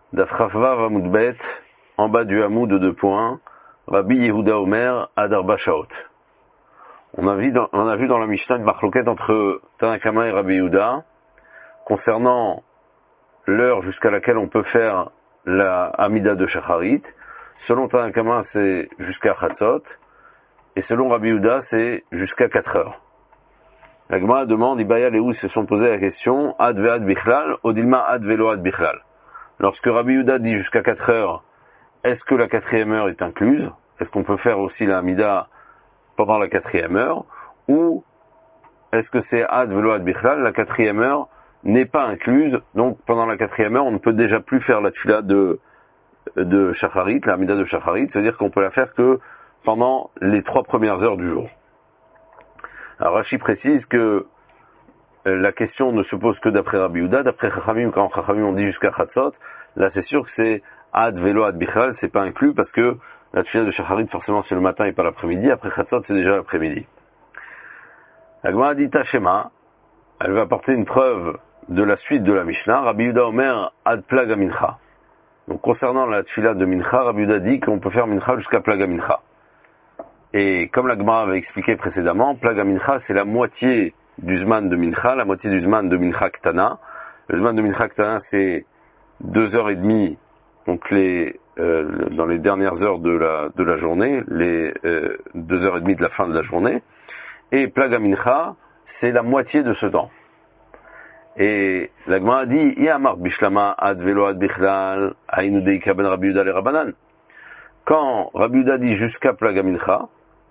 Dafrafva Vamudbet, en bas du hamoud de 2 points, Rabbi Yehuda Omer, Adarba Shaot. On a vu dans la Mishnah une marloquette entre Tanakama et Rabbi Yehuda, concernant l'heure jusqu'à laquelle on peut faire la Amida de Shacharit. Selon Tanakama, c'est jusqu'à Chatzot, et selon Rabbi Yehuda, c'est jusqu'à 4 heures. La Gemara demande, Ibaya et où se sont posés la question, Ad ve'ad bichlal, Odilma ad velo ad bichlal. Lorsque Rabbi Yehuda dit jusqu'à 4 heures, est-ce que la 4e heure est incluse? Est-ce qu'on peut faire aussi la Amida pendant la 4e heure? Ou est-ce que c'est ad velo ad bichlal, la 4e heure n'est pas incluse, donc pendant la 4e heure, on ne peut déjà plus faire la tfila de Shacharit, la Amida de Shacharit, c'est-à-dire qu'on peut la faire que pendant les 3 premières heures du jour. Alors Rashi précise que la question ne se pose que d'après Rabbi Yehuda. D'après Chachamim, quand Chachamim on dit jusqu'à Chatzot, là c'est sûr que c'est ad velo ad bichlal, c'est pas inclus parce que la tfila de Shacharit forcément c'est le matin et pas l'après-midi. Après Chatzot c'est déjà l'après-midi. La Gemara dit Tashema, elle va apporter une preuve de la suite de la Mishnah. Rabbi Yehuda Omer ad plaga mincha. Donc concernant la tfila de mincha, Rabbi Yehuda dit qu'on peut faire mincha jusqu'à plaga mincha. Et comme la Gemara avait expliqué précédemment, plaga mincha c'est la moitié du zman de mincha, la moitié du zman de mincha ktana. Le zman de mincha ktana c'est 2h30, donc dans les dernières heures de la journée, les 2h30 de la fin de la journée. Et plaga mincha c'est la moitié de ce temps. Et la Gemara dit, Yamar bishlama ad velo ad bichlal, ainu deika ben Rabbi Yehuda le Rabbanan. Quand Rabbi Yehuda dit jusqu'à plaga mincha,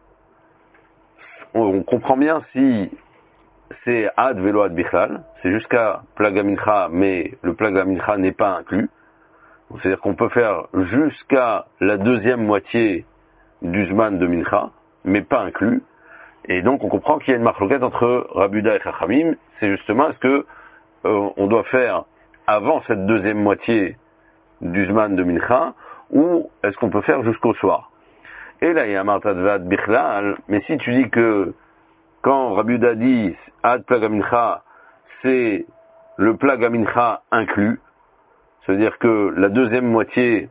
on comprend bien si c'est ad velo ad bichlal, c'est jusqu'à plaga mincha, mais le plaga mincha n'est pas inclus. C'est-à-dire qu'on peut faire jusqu'à la 2e moitié du zman de mincha, mais pas inclus. Et donc on comprend qu'il y a une marloquette entre Rabbi Yehuda et Chachamim. C'est justement est-ce que on doit faire avant cette 2e moitié du zman de mincha, ou est-ce qu'on peut faire jusqu'au soir? Et là, il y a martadvad bichlal, mais si tu dis que quand Rabbi Yehuda dit ad plaga mincha, c'est le plaga mincha inclus, c'est-à-dire que la 2e moitié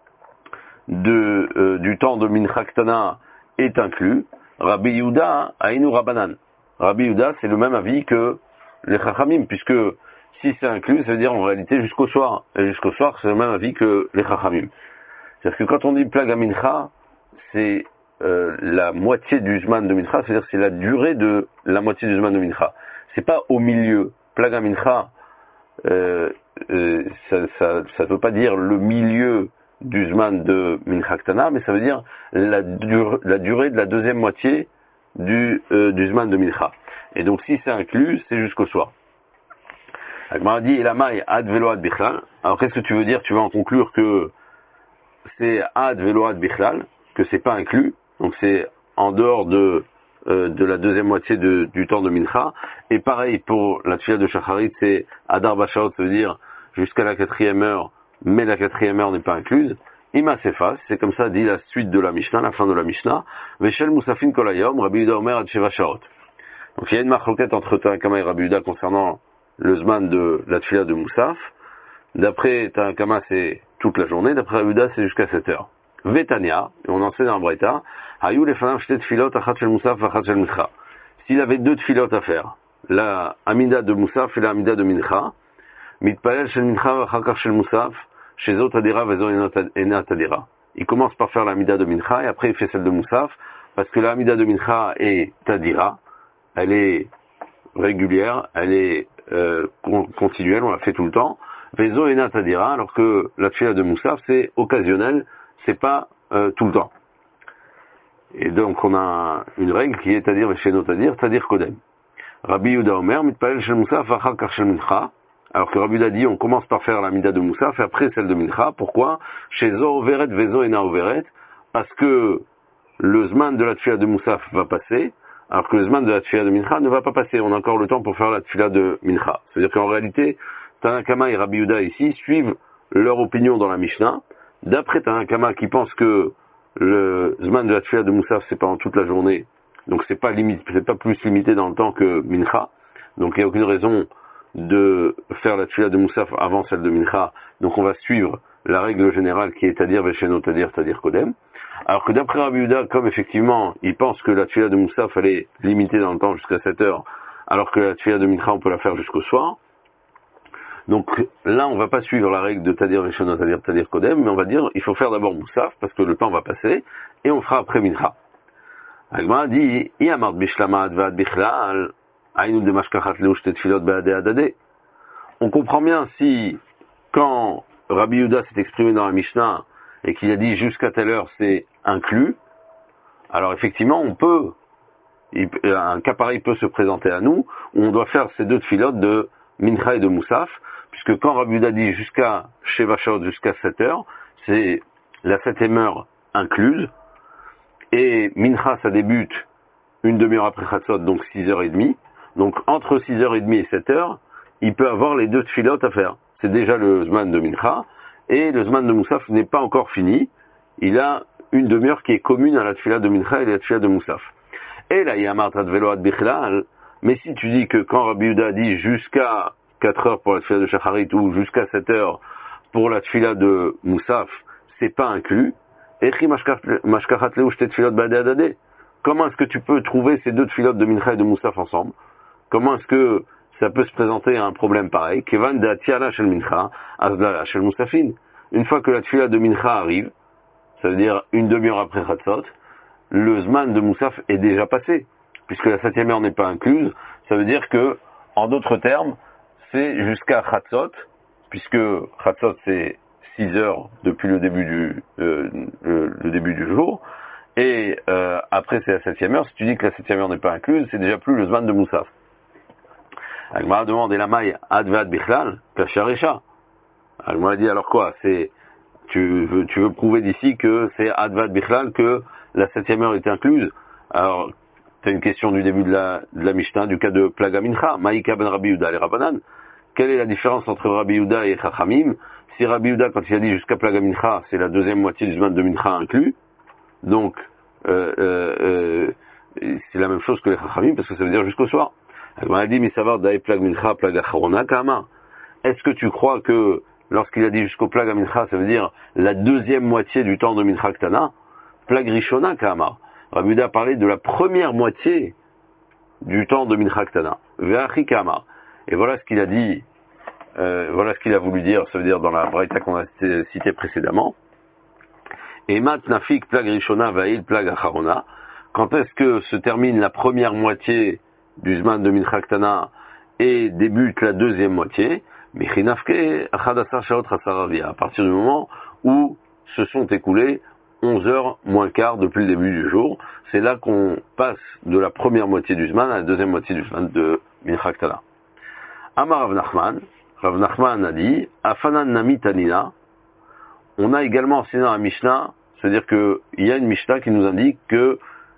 du temps de mincha ktana est inclus, Rabbi Yehuda ainu Rabbanan. Rabbi Yehuda, c'est le même avis que les Chachamim, puisque si c'est inclus, ça veut dire en réalité jusqu'au soir. Et jusqu'au soir, c'est le même avis que les Chachamim. C'est-à-dire que quand on dit plaga mincha, c'est la moitié du zman de mincha, c'est-à-dire c'est la durée de la moitié du zman de mincha. C'est pas au milieu. Plaga mincha, ça ne veut pas dire le milieu du zman de mincha ktana, mais ça veut dire la durée de la 2e moitié du zman de mincha. Et donc si c'est inclus, c'est jusqu'au soir. La Gemara dit Elamai ad velo ad bichlal. Alors qu'est-ce que tu veux dire? Tu vas en conclure que c'est ad velo ad bichlal, que c'est pas inclus, donc c'est en dehors de la 2e moitié du temps de mincha. Et pareil pour la tfila de Shacharit, c'est adar bashaot, ça veut dire jusqu'à la 4e heure, mais la 4e heure n'est pas incluse. Ima sefas, c'est comme ça dit la suite de la Mishnah, la fin de la Mishnah. Veshel musafin kolayom, Rabbi Yehuda Omer ad sheva shaot. Donc il y a une marloquette entre Tanakama et Rabbi Yehuda concernant le zman de la tfila de Moussaf. D'après Tanakama, c'est toute la journée. D'après Rabbi Yehuda, c'est jusqu'à 7 heures. Vetania, et on enseigne dans la Braïta, Hayou lefanav shtet tfilot achat shel Moussaf v'achat shel mincha. S'il avait 2 tfilot à faire, la Amida de Moussaf et la Amida de Mincha, mitpalel shel mincha v'achar shel Moussaf, shezot adira vezo enat adira. Il commence par faire la Amida de Mincha et après il fait celle de Moussaf, parce que la Amida de Mincha est tadira, elle est régulière, elle est continuelle, on la fait tout le temps. Vezo enat adira, alors que la tfila de Moussaf c'est occasionnel, c'est pas tout le temps. Et donc on a une règle qui est Tadir Veshenot Tadir Kodem. Rabbi Yehuda Omer, mitpalel shel Moussaf v'achar kach shel mincha. Alors que Rabbi Yehuda dit on commence par faire la mida de Moussaf et après celle de mincha. Pourquoi? Chez Zo overet vezo ena overet. Parce que le zman de la tfila de Moussaf va passer, alors que le zman de la tfila de mincha ne va pas passer. On a encore le temps pour faire la tfila de mincha. C'est-à-dire qu'en réalité, Tanakama et Rabbi Yehuda ici suivent leur opinion dans la Mishnah. D'après Tanakama qui pense que le zman de la tfila de Moussaf c'est pendant toute la journée, donc c'est pas plus limité dans le temps que mincha, donc il n'y a aucune raison de faire la tfila de Moussaf avant celle de mincha, Donc on va suivre la règle générale qui est Tadir Vesheno Tadir Tadir Kodem. Alors que d'après Rabbi Yehuda, comme effectivement, il pense que la tfila de Moussaf, elle est limitée dans le temps jusqu'à 7 heures, alors que la tfila de Mincha, on peut la faire jusqu'au soir. Donc là, on va pas suivre la règle de Tadir Vesheno Tadir Tadir Kodem, mais on va dire, il faut faire d'abord Moussaf, parce que le temps va passer, et on fera après Mincha. Agma dit, Yamart Bishlama Advad Bichlal, Aïnou de Mashkachat Leushtet Tfilot Beade Adade. On comprend bien si, quand Rabbi Yehuda s'est exprimé dans la Mishnah, et qu'il a dit jusqu'à telle heure c'est inclus, alors effectivement un cas pareil peut se présenter à nous, où on doit faire ces deux tfilotes de Mincha et de Moussaf, puisque quand Rabbi Yehuda dit jusqu'à Sheva Shaot, jusqu'à 7 heures, c'est la 7e heure incluse, et Mincha ça débute une demi-heure après Chatzot, donc 6h30, donc entre 6h30 et 7h, il peut avoir les deux tfilotes à faire. C'est déjà le Zman de Mincha, et le Zman de Moussaf n'est pas encore fini. Il a une demi-heure qui est commune à la tfila de Mincha et la tfila de Moussaf. Et là, il y a Martat Velo Ad Bichlal, mais si tu dis que quand Rabbi Yehuda dit jusqu'à 4 heures pour la tfila de Shacharit ou jusqu'à 7 heures pour la tfila de Moussaf, c'est pas inclus, Echi Mashkachat Leu Shtet Tfilot Bade Adade. Comment est-ce que tu peux trouver ces deux tfilotes de Mincha et de Moussaf ensemble? Comment est-ce que ça peut se présenter à un problème pareil? Kevan de Atiala Shel Mincha, Azdala Shel Moussafin. Une fois que la tfila de Mincha arrive, ça veut dire une demi-heure après Chatzot, le Zman de Moussaf est déjà passé. Puisque la 7e heure n'est pas incluse, ça veut dire que, en d'autres termes, c'est jusqu'à Chatzot, puisque Chatzot c'est 6 heures depuis le début du jour, et après c'est la 7e heure. Si tu dis que la 7e heure n'est pas incluse, c'est déjà plus le Zman de Moussaf. Agmara demande, et la maille Advad Bichlal, Kasharesha. Agmara dit, alors quoi? Tu veux prouver d'ici que c'est Advad Bichlal, que la 7e heure est incluse? Alors, tu as une question du début de la Mishnah, du cas de Plaga Mincha. Maïka ben Rabbi Yehuda, les Rabbanan. Quelle est la différence entre Rabbi Yehuda et Chachamim? Si Rabbi Yehuda, quand il a dit jusqu'à Plaga Mincha, c'est la deuxième moitié du Zman de Mincha inclus, donc c'est la même chose que les Chachamim, parce que ça veut dire jusqu'au soir. On a dit, mais savoir d'aïe Plag Mincha, Plag Acharona, Kama. Est-ce que tu crois que lorsqu'il a dit jusqu'au Plag Mincha, ça veut dire la deuxième moitié du temps de Mincha Ktana? Plag Rishona, Kama. Rabbi Yehuda a parlé de la première moitié du temps de Mincha Ktana. Ve'achi Kama. Et voilà ce qu'il a dit, voilà ce qu'il a voulu dire, ça veut dire dans la braïta qu'on a citée précédemment. Et mat nafik Plag Rishona, Va'il Plag Acharona. Quand est-ce que se termine la première moitié du Zman de Mincha Ktana et débute la deuxième moitié? À partir du moment où se sont écoulées 11 heures moins quart depuis le début du jour, c'est là qu'on passe de la première moitié du Zman à la deuxième moitié du Zman de Mincha Ktana. Amar Rav Nachman a dit, Afanan Nami Tanina, on a également enseigné dans la Mishnah, c'est-à-dire qu'il y a une Mishnah qui nous indique que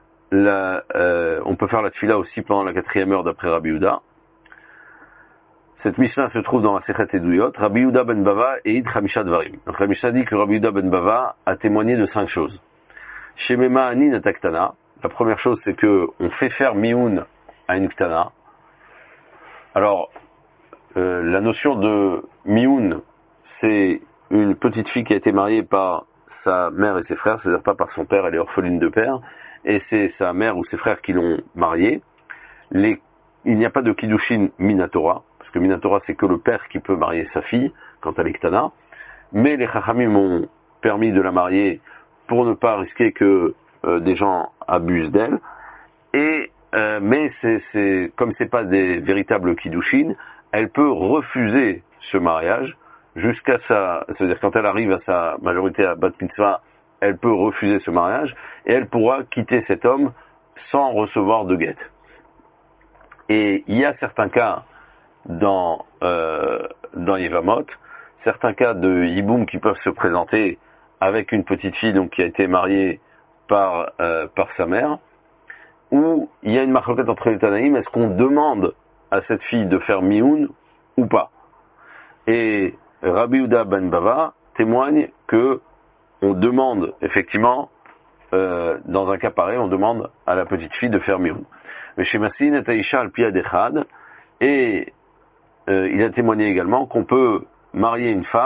on peut faire la tfila aussi pendant la 4e heure d'après Rabbi Yehuda. Cette Mishnah se trouve dans la Sechet Eduyot, Rabbi Yehuda ben Bava et Id Chamisha Dvarim. Donc la Mishnah dit que Rabbi Yehuda ben Bava a témoigné de 5 choses. Shemema Anin Ataktana, la première chose c'est que on fait faire Mioun à une Ktana. Alors, la notion de Mioun, c'est une petite fille qui a été mariée par sa mère et ses frères, c'est-à-dire pas par son père, elle est orpheline de père, et c'est sa mère ou ses frères qui l'ont mariée. Il n'y a pas de Kiddushin Minatora, parce que Minatora c'est que le père qui peut marier sa fille quand elle est Ktana, mais les Chachamim ont permis de la marier pour ne pas risquer que des gens abusent d'elle, mais comme c'est pas des véritables Kiddushin, elle peut refuser ce mariage c'est-à-dire quand elle arrive à sa majorité à Bat Mitzvah, elle peut refuser ce mariage et elle pourra quitter cet homme sans recevoir de guet. Et il y a certains cas dans Yevamot, certains cas de Yiboum qui peuvent se présenter avec une petite fille donc qui a été mariée par sa mère, où il y a une marloquette entre les Tanaïm, est-ce qu'on demande à cette fille de faire mioun ou pas? Et Rabbi Yehuda ben Bava témoigne que on demande effectivement, dans un cas pareil, on demande à la petite fille de faire mioun. Mais chez Massin et Taïcha al-Piyad Echad, et il a témoigné également qu'on peut marier une femme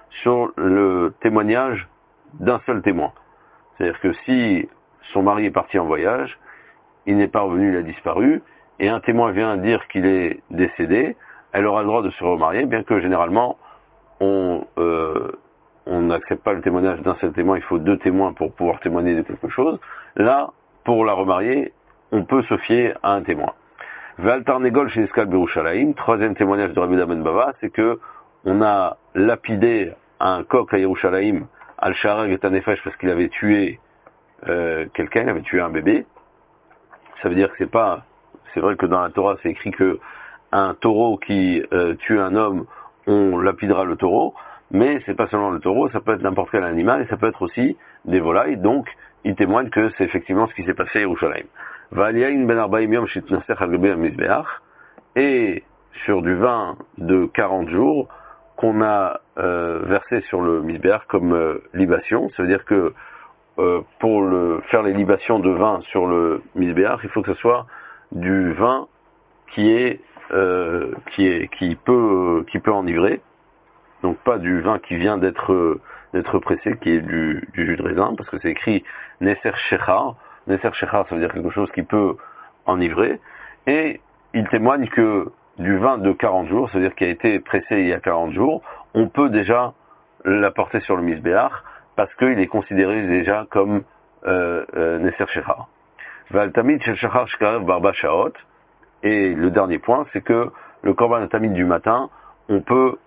sur le témoignage d'un seul témoin. C'est-à-dire que si son mari est parti en voyage, il n'est pas revenu, il a disparu, et un témoin vient dire qu'il est décédé, elle aura le droit de se remarier, bien que généralement on n'accepte pas le témoignage d'un seul témoin, il faut 2 témoins pour pouvoir témoigner de quelque chose. Là, pour la remarier, on peut se fier à un témoin. Valtarnegol chez Iskal Berushalayim, 3e témoignage de Rabbi Yehuda ben Bava, c'est que on a lapidé un coq à Yerushalayim, al-Sharag et Tanefesh, parce qu'il avait tué quelqu'un, il avait tué un bébé. Ça veut dire que c'est vrai que dans la Torah c'est écrit que un taureau qui tue un homme, on lapidera le taureau, mais c'est pas seulement le taureau, ça peut être n'importe quel animal, et ça peut être aussi des volailles, donc il témoigne que c'est effectivement ce qui s'est passé à Yerushalayim. Et sur du vin de 40 jours qu'on a versé sur le misbéach comme libation, ça veut dire que pour faire les libations de vin sur le misbéach, il faut que ce soit du vin qui peut enivrer, donc pas du vin qui vient d'être pressé, qui est du jus de raisin, parce que c'est écrit Neser Shechar. Neser Shechar, ça veut dire quelque chose qui peut enivrer, et il témoigne que du vin de 40 jours, c'est-à-dire qui a été pressé il y a 40 jours, on peut déjà l'apporter sur le misbéach, parce qu'il est considéré déjà comme Neser Shechar. Valtamid Shel Shachar Shkarev Barba Shaot. Et le dernier point, c'est que le korban tamid du matin, on peut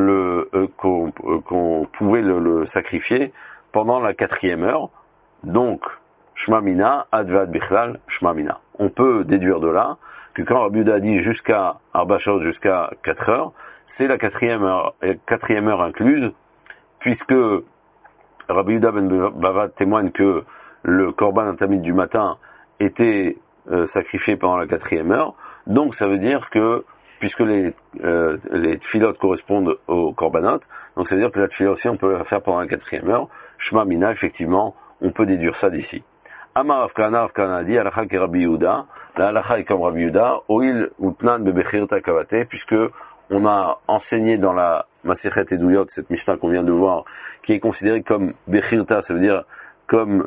qu'on pouvait le sacrifier pendant la 4e heure. Donc, Shma Mina, Advad Bichlal, Shma Mina. On peut déduire de là que quand Rabbi Yehuda dit jusqu'à Arba Shaot, jusqu'à 4 heures, c'est la 4e heure incluse, puisque Rabbi Yehuda ben Bava témoigne que le korban tamid du matin était sacrifié pendant la 4e heure. Donc ça veut dire que, puisque les tfilotes correspondent aux korbanot, donc ça veut dire que la tfila aussi on peut la faire pendant la 4e heure. Shma Mina, effectivement, on peut déduire ça d'ici. Amar Rav dit, Alacha ke Rabbi Yehuda, la Alacha est comme Rabbi Yehuda, Oil Utnan Bebechirta Kavate, puisque on a enseigné dans la Masechet Eduyot, cette Mishnah qu'on vient de voir, qui est considérée comme Bechirta, ça veut dire comme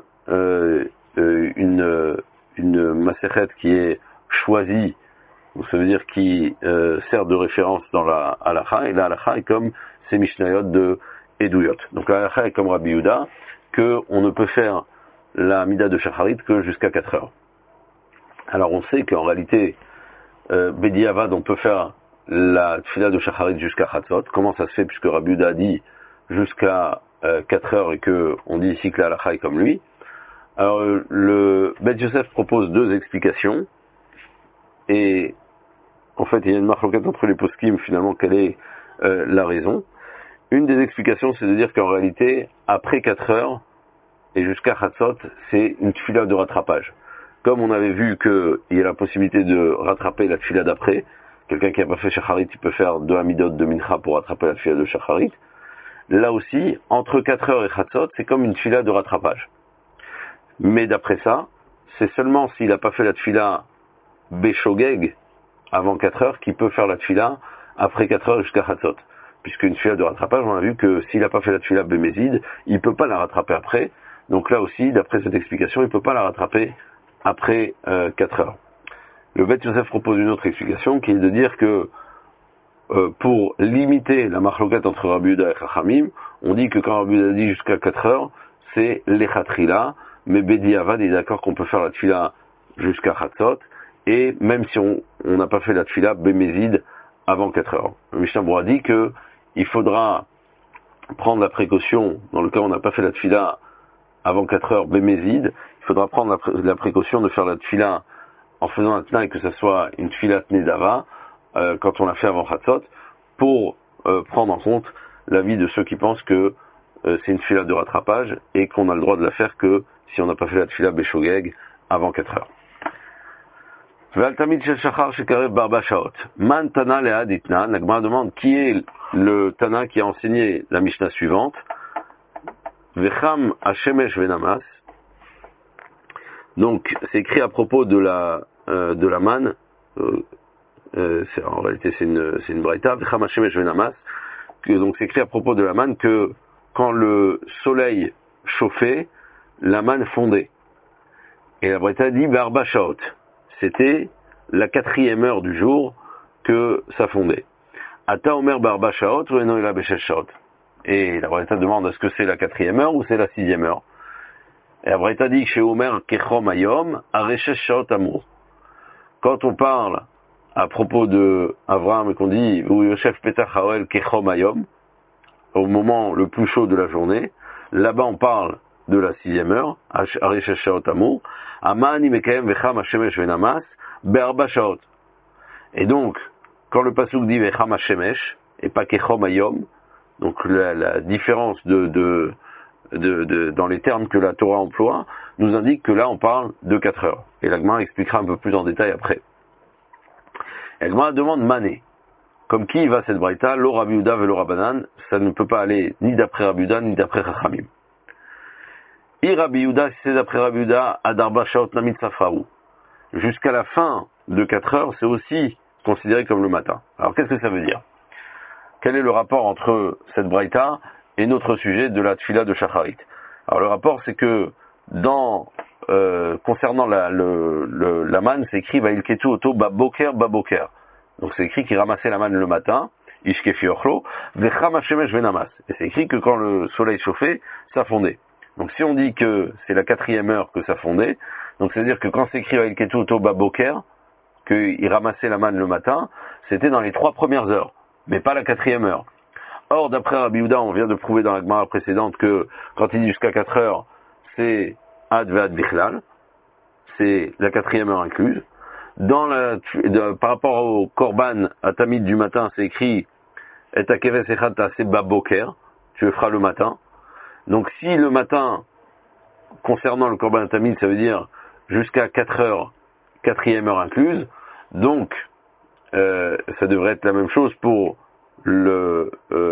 une Masechet qui est choisie, donc ça veut dire qui sert de référence dans la Halacha, et la Halacha est comme ces Mishnayot de Eduyot. Donc la Halacha est comme Rabbi Yehuda, qu'on ne peut faire la Mida de Shacharit que jusqu'à 4 heures. Alors on sait qu'en réalité, Bedi Avad, on peut faire la Tfila de Shacharit jusqu'à Chatzot. Comment ça se fait, puisque Rabbi Yehuda dit jusqu'à 4 heures et que on dit ici que la Halacha est comme lui. Alors le Bet Yosef propose 2 explications, et en fait il y a une marloquette entre les poskim, finalement quelle est la raison. Une des explications, c'est de dire qu'en réalité après 4 heures et jusqu'à Chatzot, c'est une tfila de rattrapage. Comme on avait vu qu'il y a la possibilité de rattraper la tfila d'après, quelqu'un qui n'a pas fait Shacharit, il peut faire 2 Amidot de Mincha pour rattraper la tfila de Shacharit. Là aussi, entre 4 heures et Chatzot, c'est comme une tfila de rattrapage. Mais d'après ça, c'est seulement s'il n'a pas fait la tfila Beshogeg avant 4 heures qu'il peut faire la tfila après 4 heures jusqu'à Chatzot. Puisqu'une tfila de rattrapage, on a vu que s'il n'a pas fait la tfila Bémézid, il ne peut pas la rattraper après. Donc là aussi, d'après cette explication, il ne peut pas la rattraper après 4 heures. Le Bet Yosef propose une autre explication qui est de dire que pour limiter la marloquette entre Rabbi Yehuda et Chachamim, on dit que quand Rabbi Yehuda dit jusqu'à 4 heures, c'est l'Echatrila, mais Bedi Avad est d'accord qu'on peut faire la tfila jusqu'à Chatzot, et même si on n'a pas fait la tfila Bémézid avant 4 heures. Le Mishnah Berurah dit que il faudra prendre la précaution, dans le cas où on n'a pas fait la tfila avant 4 heures Bémézid, il faudra prendre la précaution de faire la tfila en faisant un tnaï, que ce soit une tfila Nedava, quand on l'a fait avant Chatzot, pour prendre en compte l'avis de ceux qui pensent que c'est une tfila de rattrapage et qu'on a le droit de la faire que si on n'a pas fait la tfila Beshogeg avant 4 heures. Valtamid Shel Shachar Shekarev Barba Shaot. Man Tana Lead Itnan. La Gemara demande qui est le Tana qui a enseigné la Mishnah suivante. Vecham Hashemesh Venamas. Donc c'est écrit à propos de la manne. En réalité c'est une braïta. Vecham Hashemesh Venamas. donc c'est écrit à propos de la manne que quand le soleil chauffait, la manne fondait. Et la Braïta dit Barba Shaot. C'était la 4e heure du jour que ça fondait. Ata Omer Barba Shaot ou Eno Ela Beshesh Shaot. Et la Braïta demande est-ce que c'est la 4e heure ou c'est la 6e heure. Et la Braïta dit chez Omer Kechom Ayom Areshesh Shaot Amour. Quand on parle à propos de Avraham et qu'on dit ou Yosef Petach Haoel Kechom Ayom, au moment le plus chaud de la journée, là-bas on parle de la 6e heure, Areshesh Shaot Amour, Amani Mekayem Vecham Hashemesh Venamas, Be'arba Shaot. Et donc, quand le pasuk dit Vecham Hashemesh, et pas Kechom Ayom, donc la différence dans les termes que la Torah emploie, nous indique que là on parle de 4 heures. Et la Gemara expliquera un peu plus en détail après. Et la Gemara demande Mané. Comme qui va cette braïta, lo Rabbi Yehuda velo Rabbanan, ça ne peut pas aller ni d'après Rabbi Yehuda, ni d'après Chachamim. I Rabbi Yehuda, si c'est d'après Rabbi Yehuda, Adarba Shaot Namit Safraou. Jusqu'à la fin de 4 heures, c'est aussi considéré comme le matin. Alors qu'est-ce que ça veut dire? Quel est le rapport entre cette braïta et notre sujet de la tfila de Shacharit? Alors le rapport, c'est que concernant la manne, c'est écrit Vailketu Oto Baboker Baboker. Donc c'est écrit qu'il ramassait la manne le matin, Ishkefi Ochlo, Vecham Hashemesh Venamas. Et c'est écrit que quand le soleil chauffait, ça fondait. Donc si on dit que c'est la 4e heure que ça fondait, donc c'est-à-dire que quand c'est écrit Vailketu Oto Baboker, qu'il ramassait la manne le matin, c'était dans les 3 premières heures, mais pas la 4e heure. Or, d'après Rabbi Yehuda, on vient de prouver dans la Gemara précédente que quand il dit jusqu'à 4 heures, c'est Ad Ve'ad Bichlal, c'est la 4e heure incluse. Par rapport au Korban à Tamid du matin, c'est écrit Et Akeves Echad Ta'aseh Baboker, tu le feras le matin. Donc si le matin, concernant le Korban à Tamid, ça veut dire jusqu'à 4 heures, 4e heure incluse, donc ça devrait être la même chose pour la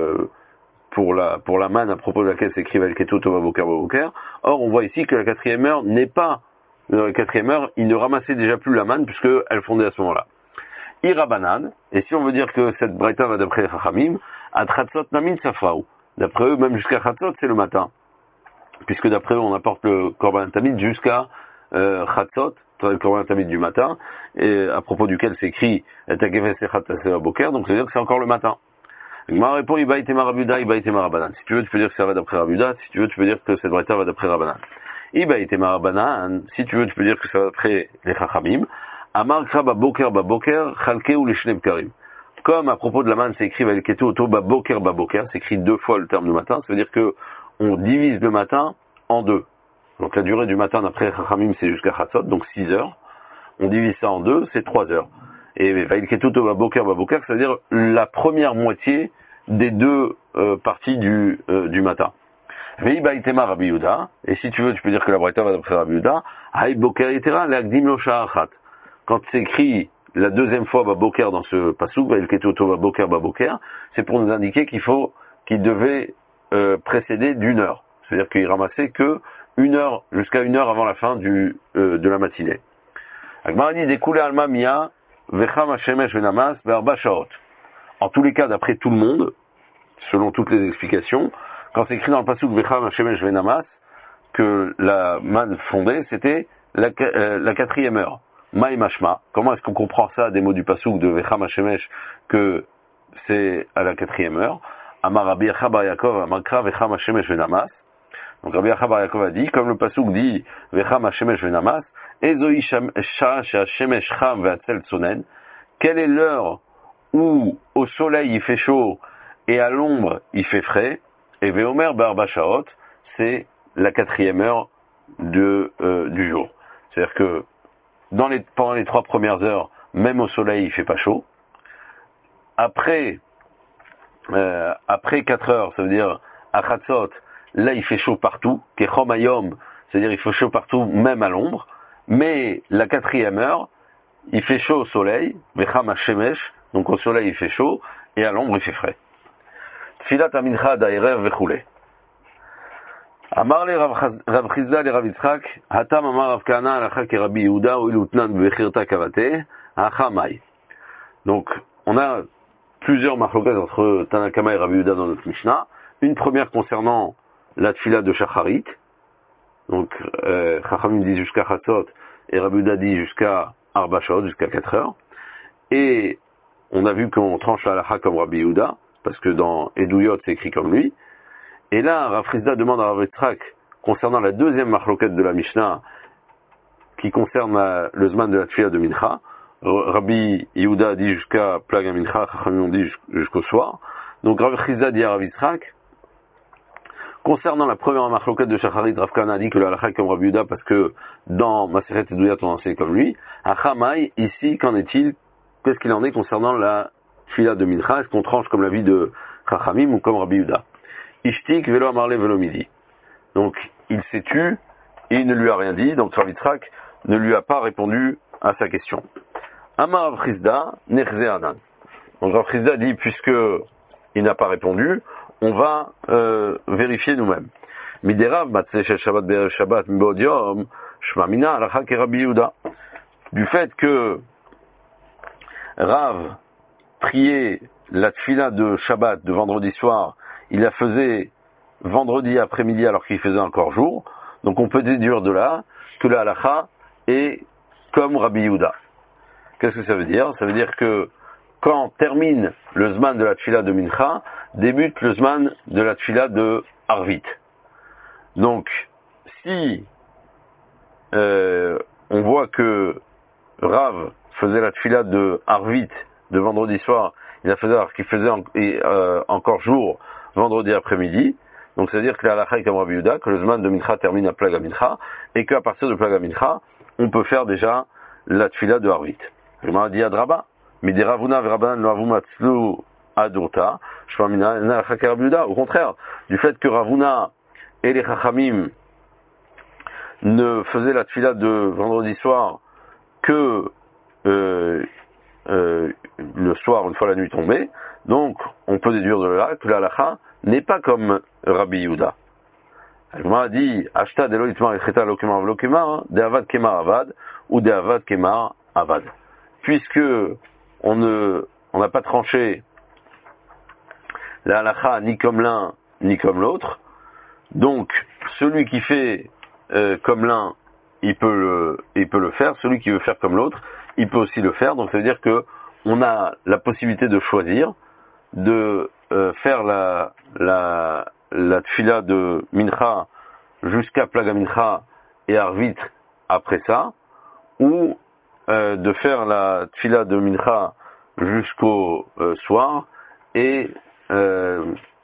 manne à propos de laquelle s'écrit Valketo Tova Boker Boker. Or, on voit ici que la 4e heure n'est pas, dans la 4e heure, il ne ramassait déjà plus la manne puisqu'elle fondait à ce moment-là. Irabanan, et si on veut dire que cette braïta va d'après les Chachamim, à Tratzot Namin Safraou. D'après eux, même jusqu'à Tratzot, c'est le matin. Puisque d'après eux, on apporte le Korban Tamid jusqu'à Chatzot, le Korban Tamid du matin, et à propos duquel s'écrit Takeves Echad Ta'aseh Boker, donc ça veut dire que c'est encore le matin. Gemara répond Iba itema Rabbi Yehuda, Iba itema Rabbanan. Si tu veux, tu peux dire que ça va d'après Rabbi Yehuda, si tu veux, tu peux dire que cette braïta va d'après Rabbanan. Iba itema Rabbanan, si tu veux, tu peux dire que ça va d'après les Chachamim. Amar Kra Baboker Baboker, Chalke ou les Shnei Karim. Comme à propos de la manne, c'est écrit Valketu Oto Baboker Baboker, c'est écrit 2 fois le terme du matin, ça veut dire que on divise le matin en 2. Donc la durée du matin d'après Chachamim, c'est jusqu'à Chatzot, donc 6 heures. On divise ça en 2, c'est 3 heures. Et Vailketu Oto Baboker Baboker, ça veut dire la première moitié des 2 parties du matin. Veiba itema Rabbi Yehuda, et si tu veux, tu peux dire que la braïta va d'après Rabbi Yehuda, Hay Boker itera le'akdim lo sha'ah achat. Quand c'est écrit la 2e fois Baboker dans ce pasuk, Vailketu Oto Baboker Baboker, c'est pour nous indiquer qu'il devait précéder d'1 heure. C'est-à-dire qu'il ramassait que 1 heure, jusqu'à 1 heure avant la fin de la matinée. Agmara dit découlé alma mia, vecham hashemesh venamas, be'arba shaot. En tous les cas, d'après tout le monde, selon toutes les explications, quand c'est écrit dans le pasuk vecham hashemesh venamas, que la manne fondait, c'était la 4e heure. Maï mashma. Comment est-ce qu'on comprend ça des mots du pasuk de vecham hashemesh que c'est à la 4e heure? Amar Rabbi Acha bar Yaakov, Amar Kra vecham hashemesh venamas. Donc Rabbi Acha bar Yaakov a dit, comme le pasuk dit vecham hashemesh venamas, Ezoi sha'a she'hashemesh cham ve'atzel tsonen. Quelle est l'heure où au soleil il fait chaud et à l'ombre il fait frais? Et ve'omer be'arba shaot, c'est la 4e heure du jour. C'est-à-dire que pendant les 3 premières heures, même au soleil il fait pas chaud. Après 4 heures, ça veut dire à Chatzot, là il fait chaud partout, Kechom Ayom, c'est-à-dire il fait chaud partout, même à l'ombre. Mais la 4e heure, il fait chaud au soleil, Vecham Hashemesh, donc au soleil il fait chaud, et à l'ombre il fait frais. Tfilat Amincha d'Aerev Vechule. Amar le Rav Chizda le Rav Yitzchak, Hatam Amar Rav Kahana alacha ke Rabbi Yehuda ou ilutnan bechirta kavate, Achamai. Donc, on a plusieurs machloket entre Tanakama et Rabbi Yehuda dans notre Mishnah. Une première concernant la tfila de Shacharit. Donc, Chachamim dit jusqu'à Chatzot et Rabbi Yehuda dit jusqu'à Arba Shaot, jusqu'à 4 heures. Et on a vu qu'on tranche la halacha comme Rabbi Yehuda, parce que dans Eduyot c'est écrit comme lui. Et là, Rav Chizda demande à Rav Yitzhak, concernant la deuxième machloket de la Mishnah, qui concerne le Zman de la Tfila de Mincha. Rabbi Yehuda dit jusqu'à Plaga Mincha, Chachamim dit jusqu'au soir. Donc Rav Chizda dit à Rav Yitzhak, concernant la première machloket de Shacharit, Rav Kana dit que la halacha est comme Rabbi Yehuda, parce que dans Maseret Eduyot on enseigne comme lui. À Chamay, ici, qu'en est-il? Qu'est-ce qu'il en est concernant la Tfila de Mincha? Est-ce qu'on tranche comme l'avis de Chachamim ou comme Rabbi Yehuda? Ishtik velo amarle velo midi. Donc, il s'est tu, et il ne lui a rien dit, donc Rav Yitzhak ne lui a pas répondu à sa question. Amar Rav Chizda, nechze anan. Donc Rav Chizda dit, puisque il n'a pas répondu, on va vérifier nous-mêmes. Miderav matzeh shel Shabbat be'erev Shabbat m'bod yom, shmamina halacha ke Rabbi Yehuda. Du fait que Rav priait la tfila de Shabbat, de vendredi soir, il la faisait vendredi après-midi alors qu'il faisait encore jour. Donc on peut déduire de là que la halacha est comme Rabbi Yehuda. Qu'est-ce que ça veut dire? Ça veut dire que quand termine le Zman de la tfila de Mincha, débute le Zman de la tfila de Arvit. Donc si on voit que Rav faisait la tfila de Arvit de vendredi soir, il la faisait alors qu'il faisait encore jour vendredi après-midi. Donc c'est-à-dire que la halacha est comme Rabbi Yehuda, que le Zman de Mincha termine à Plaga Mincha, et qu'à partir de Plaga Mincha, on peut faire déjà la tfila de Arvit. Je m'en dit Adraba, Midi Ravuna v'Rabanan lo avumatzlu adurta, shvamina na halacha ke Rabbi Yehuda. Au contraire, du fait que Ravuna et les Chachamim ne faisaient la tfila de vendredi soir que le soir, une fois la nuit tombée, donc on peut déduire de là que la halacha n'est pas comme Rabbi Yehuda. Agma a dit Ashta de loitmar echeta lokemar vlokemar, de avad kemar avad, ou de avad kemar avad. Puisque on n'a pas tranché la halacha ni comme l'un ni comme l'autre, donc celui qui fait comme l'un, il peut le faire, celui qui veut faire comme l'autre, il peut aussi le faire. Donc ça veut dire que on a la possibilité de choisir de faire la tfila de Mincha jusqu'à Plaga Mincha et Arvit après ça, ou de faire la tfila de Mincha jusqu'au soir et la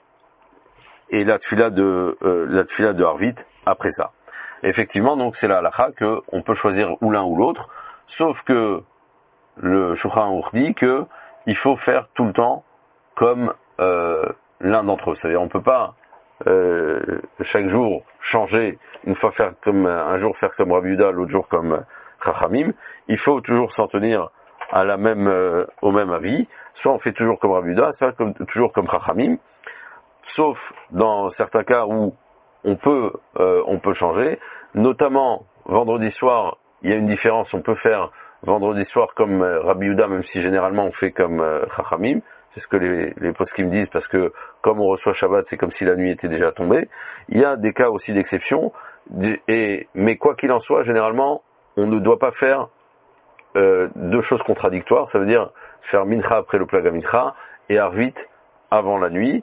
tfila de Arvit après ça. Effectivement, donc c'est la halacha que on peut choisir ou l'un ou l'autre, sauf que le Shulchan Aruch dit que il faut faire tout le temps comme l'un d'entre eux. C'est-à-dire on peut pas chaque jour changer, une fois faire comme un jour faire comme Rabbi Yehuda, l'autre jour comme Chachamim. Il faut toujours s'en tenir à au même avis. Soit on fait toujours comme Rabbi Yehuda, soit toujours comme Chachamim. Sauf dans certains cas où on peut changer. Notamment vendredi soir, il y a une différence. On peut faire vendredi soir comme Rabbi Yehuda, même si généralement on fait comme Chachamim. C'est ce que les poskim disent, parce que comme on reçoit Shabbat, c'est comme si la nuit était déjà tombée. Il y a des cas aussi d'exception, mais quoi qu'il en soit, généralement, on ne doit pas faire deux choses contradictoires. Ça veut dire faire Mincha après le Plaga Mincha et Arvit avant la nuit.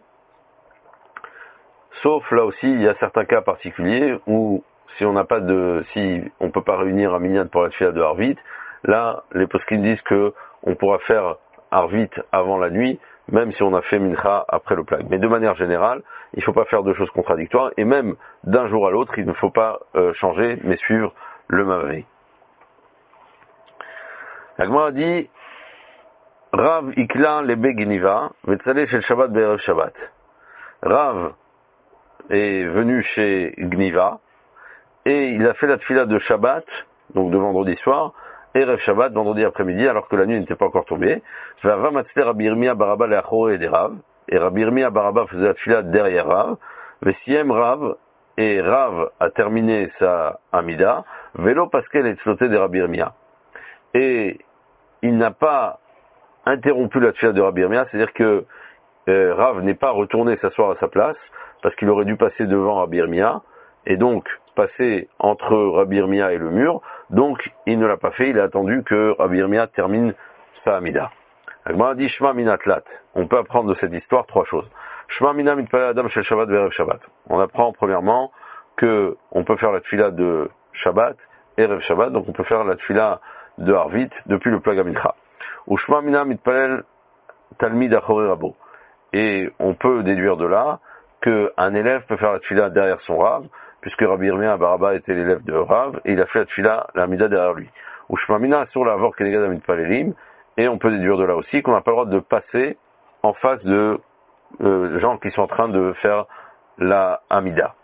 Sauf là aussi, il y a certains cas particuliers où si on peut pas réunir un minyan pour la tfila de Arvit, là, les poskim disent que on pourra faire Arvit avant la nuit, même si on a fait Mincha après le Plag. Mais de manière générale, il ne faut pas faire deux choses contradictoires, et même d'un jour à l'autre, il ne faut pas changer, mais suivre le même avis. La Gemara dit Rav ikla lebe gniva, vetzale shel Shabbat be'erev Shabbat. Rav est venu chez Gniva, et il a fait la tfila de Shabbat, donc de vendredi soir, Erev Shabbat, vendredi après-midi, alors que la nuit n'était pas encore tombée. Vava matzle Rabbi Yirmiyah baraba le'achore et des Rav. Et Rabbi Yirmiyah baraba faisait la tfila derrière Rav. Vesiem Rav, et Rav a terminé sa Amida. Velo paskel et tzloté de Rabbi Yirmiyah. Et il n'a pas interrompu la tfila de Rabbi Yirmiyah, c'est-à-dire que Rav n'est pas retourné s'asseoir à sa place, parce qu'il aurait dû passer devant Rabbi Yirmiyah, et donc passer entre Rabbi Yirmiyah et le mur, donc il ne l'a pas fait, il a attendu que Rabbi Yirmiyah termine sa Amida. Agmara dit Shema minatlat. On peut apprendre de cette histoire trois choses. Shema mina mitpalel adam shel Shabbat ve'erev Shabbat. On apprend premièrement que on peut faire la tfila de Shabbat, erev Shabbat, donc on peut faire la tfila de Harvit depuis le Plag HaMincha. Ou Shema mina mitpalel talmid achorei rabo. Et on peut déduire de là qu'un élève peut faire la tfila derrière son Rav, puisque Rabbi Yirmiyah Bar Abba était l'élève de Rav, et il a fait la tfila, la Amida derrière lui. Ou Shema mina sur la vor kenegad mitpalelim. Et on peut déduire de là aussi qu'on n'a pas le droit de passer en face de gens qui sont en train de faire la Amida.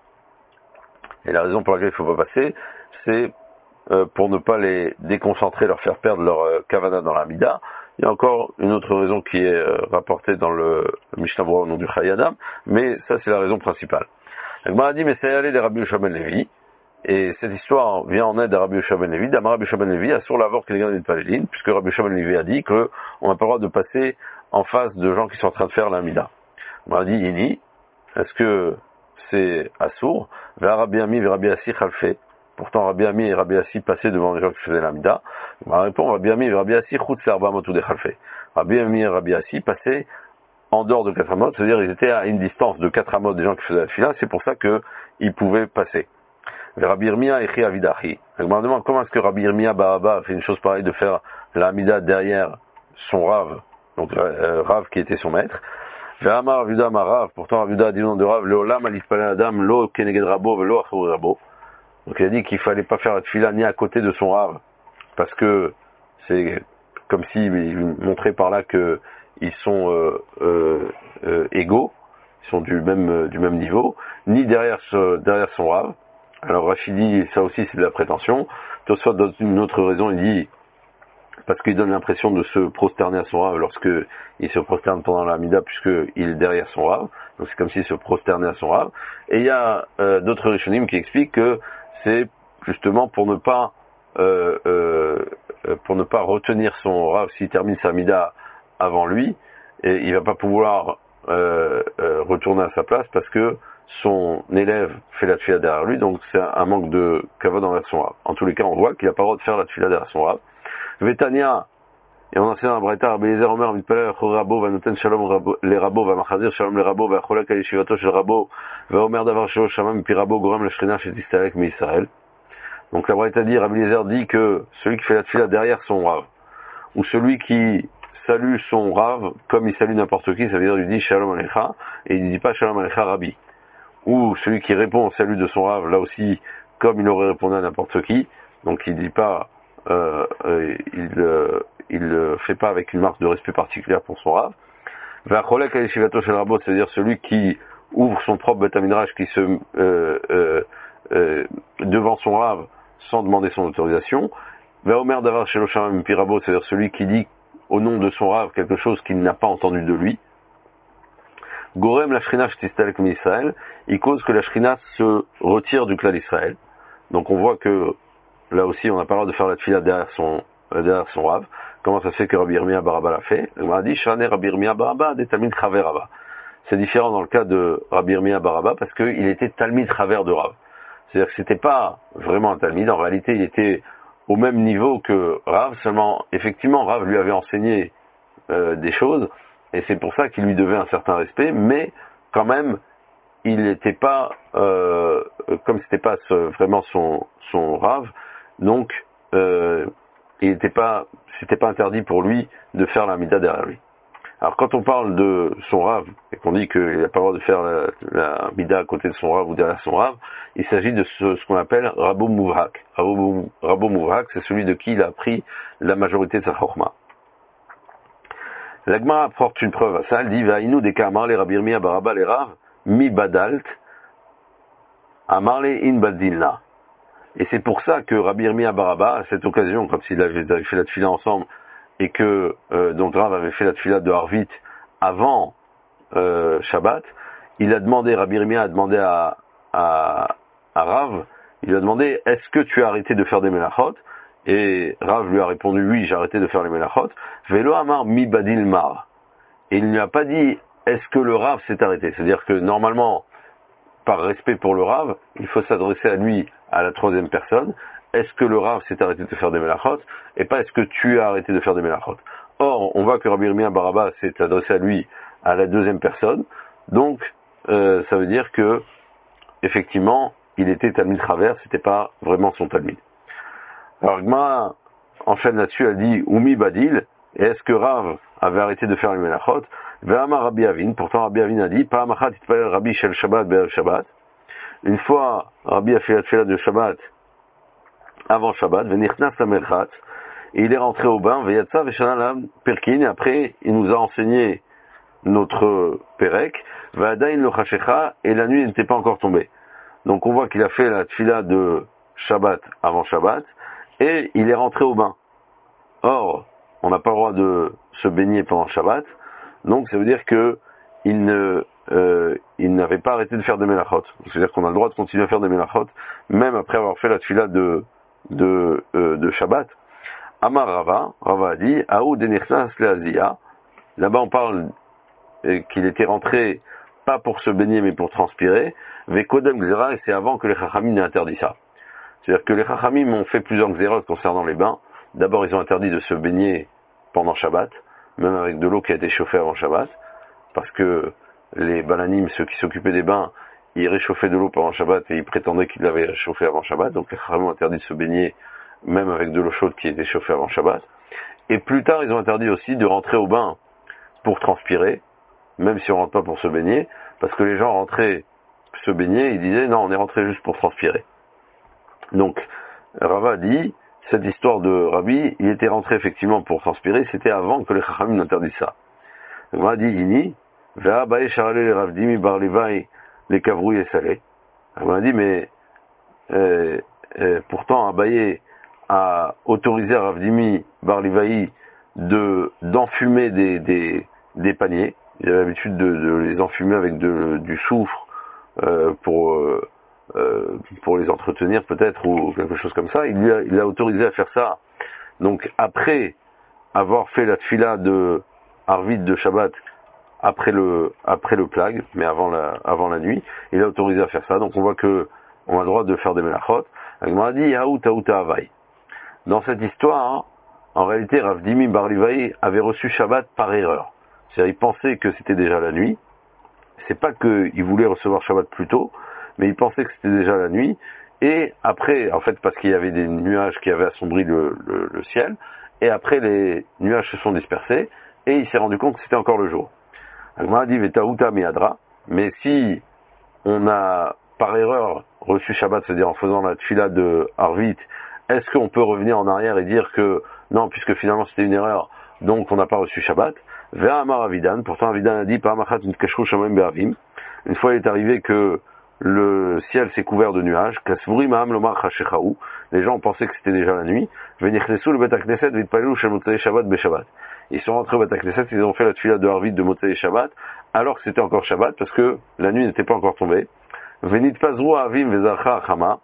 Et la raison pour laquelle il ne faut pas passer, c'est pour ne pas les déconcentrer, leur faire perdre leur kavana dans la Amida. Il y a encore une autre raison qui est rapportée dans le Mishnah Berurah au nom du Chayei Adam, mais ça c'est la raison principale. La Gemara dit, mais c'est allé les Rabbi Yehoshua ben Levi. Et cette histoire vient en aide à Rabbi Yehoshua ben Levi. D'Amar Rabbi Yehoshua ben Levi, sur la vor qu'il gagne une paléline, puisque Rabbi Yehoshua ben Levi a dit qu'on n'a pas le droit de passer en face de gens qui sont en train de faire l'amida. On a dit, Yini, est-ce que c'est assour? Vers Rabbi Ami, vers Rabbi Assi Khalfé. Pourtant, Rabbi Ami et Rabbi Assi passaient devant les gens qui faisaient l'amida. On va répondre, Rabbi Ami et Rabbi Assi Chutz Arba Motou de Khalfé. Rabbi Ami et Rabbi Assi passaient en dehors de 4 amot, c'est-à-dire ils étaient à une distance de 4 amot des gens qui faisaient la fila, c'est pour ça qu'ils pouvaient passer. Rabbi Yirmiyah écrit Avidachi. Je me demande comment est-ce que Rabbi Yirmiyah Bar Abba a fait une chose pareille de faire l'amida derrière son Rav, donc Rav qui était son maître. Ve'amar Rav Yuda Rav, pourtant Rav Yuda a dit le nom de Rav, Leolam alifpalel adam lo keneged rabo velo achorei rabo. Donc il a dit qu'il fallait pas faire la tfila ni à côté de son Rav, parce que c'est comme s'il montrait par là que ils sont égaux, ils sont du même niveau, ni derrière son Rav. Alors Rachidi, ça aussi c'est de la prétention. Tosfot donne une autre raison, il dit parce qu'il donne l'impression de se prosterner à son Rav lorsque il se prosterne pendant la Amida, puisqu'il est derrière son Rav. Donc c'est comme s'il se prosternait à son Rav. Et il y a d'autres Rishonim qui expliquent que c'est justement pour ne pas retenir son Rav s'il termine sa Amida avant lui, et il va pas pouvoir retourner à sa place parce que son élève fait la tfila derrière lui, donc c'est un manque de kavod envers son Rav. En tous les cas, on voit qu'il n'a pas le droit de faire la tfila derrière son Rav. Vetania, et on enseigne dans Braïta, Rabbi Eliezer Omer, mitpalel achorei rabo, vanoten shalom les rabo, vamachazir shalom les rabo, vacholek al yeshivato shel rabo, vaomer davar shelo shama mipi rabo, gorem la shrina shetistalek mi Israël. Donc la Braïta dit, Rabbi Eliezer dit que celui qui fait la tfila derrière son Rav, ou celui qui salue son Rav comme il salue n'importe qui, ça veut dire il dit shalom alecha, et il ne dit pas shalom alecha Rabbi. Ou celui qui répond au salut de son Rav, là aussi, comme il aurait répondu à n'importe qui, donc il dit pas, il fait pas avec une marque de respect particulière pour son Rav. V'acholek al yeshivato shel rabo, c'est-à-dire celui qui ouvre son propre bet midrash, qui se devant son Rav sans demander son autorisation. V'omer davar shelo shama mipi rabo, c'est-à-dire celui qui dit au nom de son Rav quelque chose qu'il n'a pas entendu de lui. Gorem la shrina shetistalek mi Israël, il cause que la shrina se retire du clan d'Israël. Donc on voit que là aussi on n'a pas le droit de faire la tfila derrière son Rav. Comment ça se fait que Rabbi Yirmiyah Bar Abba l'a fait? On a dit Shane Rabbi Yirmiyah Bar Abba des Talmid Chaver Rabba. C'est différent dans le cas de Rabbi Yirmiyah Bar Abba parce qu'il était Talmid Chaver de Rav. C'est-à-dire que c'était pas vraiment un Talmid, en réalité il était au même niveau que Rav, seulement effectivement Rav lui avait enseigné des choses, et c'est pour ça qu'il lui devait un certain respect, mais quand même il n'était pas comme c'était pas vraiment son Rav, donc c'était pas interdit pour lui de faire la Mida derrière lui. Alors quand on parle de son Rav et qu'on dit qu'il n'a pas le droit de faire la Mida à côté de son Rav ou derrière son Rav, il s'agit de ce qu'on appelle Rabo Mouvrak. Rabo Mouvrak, c'est celui de qui il a appris la majorité de sa chorma. L'Agma apporte une preuve à ça, elle dit Va'inu de Kamar les Rabbi Yirmiyah Bar Abba les Rav mi badalt Amarle in badilna. Et c'est pour ça que Rabbi Yirmiyah Bar Abba, à cette occasion, quand il avait fait la tfila ensemble, et que donc Rav avait fait la tfila de Harvit avant Shabbat, il a demandé, Rabbi Yirmiyah a demandé à Rav, il lui a demandé, est-ce que tu as arrêté de faire des melachot? Et Rav lui a répondu, oui, j'ai arrêté de faire les melachot. Velo amar mi badil mar. Et il ne lui a pas dit, est-ce que le Rav s'est arrêté? C'est-à-dire que normalement, par respect pour le Rav, il faut s'adresser à lui, à la troisième personne. Est-ce que le Rav s'est arrêté de faire des melachot? Et pas est-ce que tu as arrêté de faire des melachot? Or, on voit que Rabbi Yirmiyah bar Abba s'est adressé à lui, à la deuxième personne. Donc, ça veut dire que, effectivement, il était Talmid Chaver, c'était pas vraiment son Talmid. Alors, Gma enchaîne là-dessus, elle dit, Oumi Badil, et est-ce que Rav avait arrêté de faire les melachot? Ve'amar Rabbi Avin, pourtant Rabbi Avin a dit, Pa'amachat itpalel Rabbi shel Shabbat be'erev Shabbat. Une fois, Rabbi a fait la tefila de Shabbat avant Shabbat, Venichnas la merchatz, et il est rentré au bain, Veyatsa veshana la perkin, et après, il nous a enseigné notre perek, Va'adain lo chashecha, et la nuit n'était pas encore tombée. Donc on voit qu'il a fait la tefila de Shabbat avant Shabbat, et il est rentré au bain. Or, on n'a pas le droit de se baigner pendant Shabbat, donc ça veut dire que il n'avait pas arrêté de faire des melachot. C'est-à-dire qu'on a le droit de continuer à faire des melachot, même après avoir fait la tefila de Shabbat. Amar Rava a dit, Aou denirnas leazia. Là-bas on parle qu'il était rentré pas pour se baigner mais pour transpirer. Vekodem gzera, et c'est avant que les chachamim n'aient interdit ça. C'est-à-dire que les chachamim ont fait plusieurs gzerot concernant les bains. D'abord, ils ont interdit de se baigner pendant Shabbat, même avec de l'eau qui a été chauffée avant Shabbat, parce que les balanim, ceux qui s'occupaient des bains, ils réchauffaient de l'eau pendant Shabbat et ils prétendaient qu'ils l'avaient réchauffée avant Shabbat. Donc les chachamim ont interdit de se baigner même avec de l'eau chaude qui était chauffée avant Shabbat. Et plus tard, ils ont interdit aussi de rentrer au bain pour transpirer, même si on rentre pas pour se baigner, parce que les gens rentraient se baigner, ils disaient non, on est rentré juste pour transpirer. Donc, Rava dit, cette histoire de Rabbi, il était rentré effectivement pour transpirer, c'était avant que les Chachamim n'interdisent ça. Donc, on a dit, Ini, Ve'a bae charale les Ravdimi bar levaï, les Kavrouille et Salé. On a dit, mais, pourtant, Abaye a autorisé à Ravdimi bar levaï d'enfumer des paniers. Il avait l'habitude de les enfumer avec du soufre, pour les entretenir peut-être ou quelque chose comme ça. Il l'a autorisé à faire ça. Donc après avoir fait la tefila de Arvit de Shabbat après le plag, mais avant la nuit, il a autorisé à faire ça. Donc on voit que on a le droit de faire des melachot. On a dit Yaout Aouta Havai. Dans cette histoire, hein, en réalité, Rav Dimi bar Levaï avait reçu Shabbat par erreur. C'est-à-dire, il pensait que c'était déjà la nuit. C'est pas qu'il voulait recevoir Shabbat plus tôt, mais il pensait que c'était déjà la nuit. Et après, en fait, parce qu'il y avait des nuages qui avaient assombri le ciel, et après les nuages se sont dispersés, et il s'est rendu compte que c'était encore le jour. Agma dit Vetaouta Miadra, mais si on a par erreur reçu Shabbat, c'est-à-dire en faisant la tefila de Arvit, est-ce qu'on peut revenir en arrière et dire que non, puisque finalement c'était une erreur, donc on n'a pas reçu Shabbat? Ve'a Amar Avidan, pourtant Avidan a dit Pa'amachat nitkashru shamayim be'avim. Une fois il est arrivé que le ciel s'est couvert de nuages, Kasvuri ma'am lomar chashechaou, les gens ont pensé que c'était déjà la nuit, Venichnesu le Bet HaKnesset vitpalelu shel Motzei Shabbat beShabbat. Ils sont rentrés au Bet HaKnesset, ils ont fait la tefila de Arvit de Motzei Shabbat, alors que c'était encore Shabbat, parce que la nuit n'était pas encore tombée. Venit pazru avim vezarcha achama,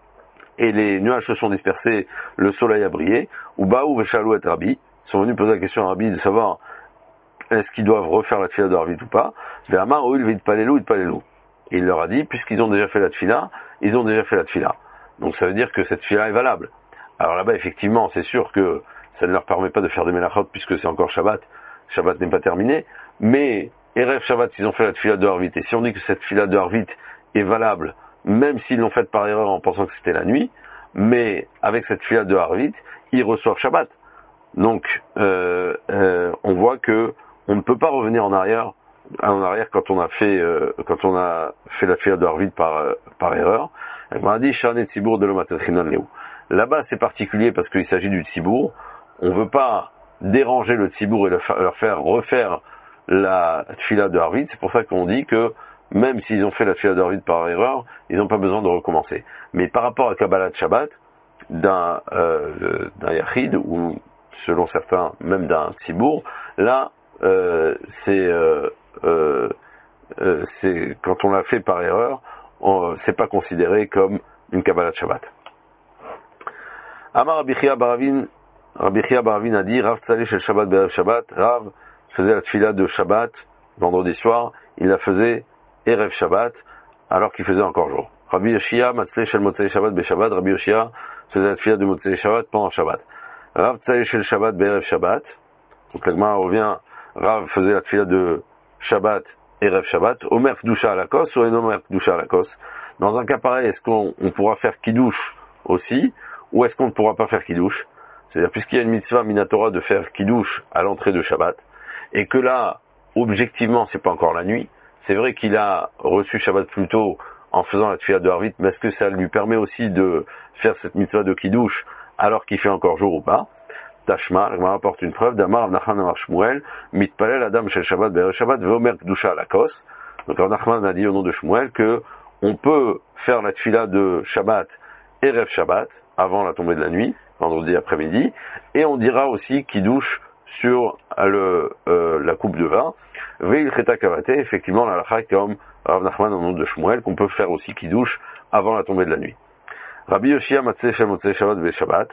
et les nuages se sont dispersés, le soleil a brillé, ou baou veshalou et Rabbi, ils sont venus poser la question à Rabbi de savoir est-ce qu'ils doivent refaire la tefila de Arvit ou pas. Ve'amar oil vitpalelu itpalelu. Et il leur a dit, puisqu'ils ont déjà fait la tefila, ils ont déjà fait la tefila. Donc ça veut dire que cette tefila est valable. Alors là-bas, effectivement, c'est sûr que ça ne leur permet pas de faire des melachot puisque c'est encore Shabbat. Shabbat n'est pas terminé. Mais, Erev Shabbat, ils ont fait la tefila de Arvit. Et si on dit que cette tefila de Arvit est valable, même s'ils l'ont faite par erreur en pensant que c'était la nuit, mais avec cette tefila de Arvit, ils reçoivent Shabbat. Donc, on voit que on ne peut pas revenir en arrière quand on a fait la tefila de Arvit par erreur. On a dit Shanet Tzibour de l'Omatatchinan Léou. Là-bas, c'est particulier parce qu'il s'agit du Tzibour. On veut pas déranger le Tzibour et leur faire refaire la tefila de Arvit. C'est pour ça qu'on dit que même s'ils ont fait la tefila de Arvit par erreur, ils n'ont pas besoin de recommencer. Mais par rapport à Kabbalat Shabbat, d'un Yachid, ou selon certains, même d'un Tzibour, là, c'est quand on l'a fait par erreur, c'est pas considéré comme une Kabbalat Shabbat. Amar Rabbi Chia Baravin a dit, Rav Tzalé shel Shabbat be'erev Shabbat, Rav faisait la tfila de Shabbat, vendredi soir, il la faisait erev Shabbat, alors qu'il faisait encore jour. Rabbi Yoshia Matzlé shel Motzei Shabbat be'Shabbat, Rabbi Yoshia faisait la tfila de Motzei Shabbat pendant Shabbat. Rav Tzalé shel Shabbat be'erev Shabbat, donc la Gemara revient, Rav faisait la tfila de Shabbat, erev Shabbat, Omer Kdusha à la kos, ou Enomer Kdusha à la kos. Dans un cas pareil, est-ce qu'on pourra faire Kiddush aussi, ou est-ce qu'on ne pourra pas faire Kiddush? C'est-à-dire, puisqu'il y a une mitzvah minatora de faire Kiddush à l'entrée de Shabbat, et que là, objectivement, c'est pas encore la nuit, c'est vrai qu'il a reçu Shabbat plus tôt en faisant la tfila de Harvit, mais est-ce que ça lui permet aussi de faire cette mitzvah de Kiddush alors qu'il fait encore jour ou pas? Tashma, la Gemara apporte une preuve, d'Amar Nachman Amar Shmuel, mitpalel Adam shel Shabbat be'erev Shabbat, ve'omer Kdusha lakos. Donc Nachman a dit au nom de Shmuel que on peut faire la tfila de Shabbat, erev Shabbat, avant la tombée de la nuit, vendredi après-midi, et on dira aussi Kiddush sur la coupe de vin. Ve'il cheta kavate, effectivement la halakha comme Rav Nachman au nom de Shmuel, qu'on peut faire aussi Kiddush avant la tombée de la nuit. Rabbi Yoshia Matzeh shel Motzei Shabbat be'Shabbat.